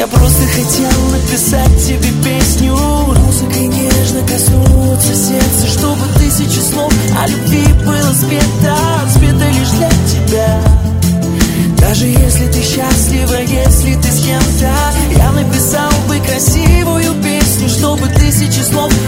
просто хотел написать тебе песню, музыкой нежно коснуться сердца, чтобы тысячи слов о любви было спето лишь для тебя. Даже если ты счастлива, если ты с кем-то, я написал бы красивую песню, чтобы тысячи слов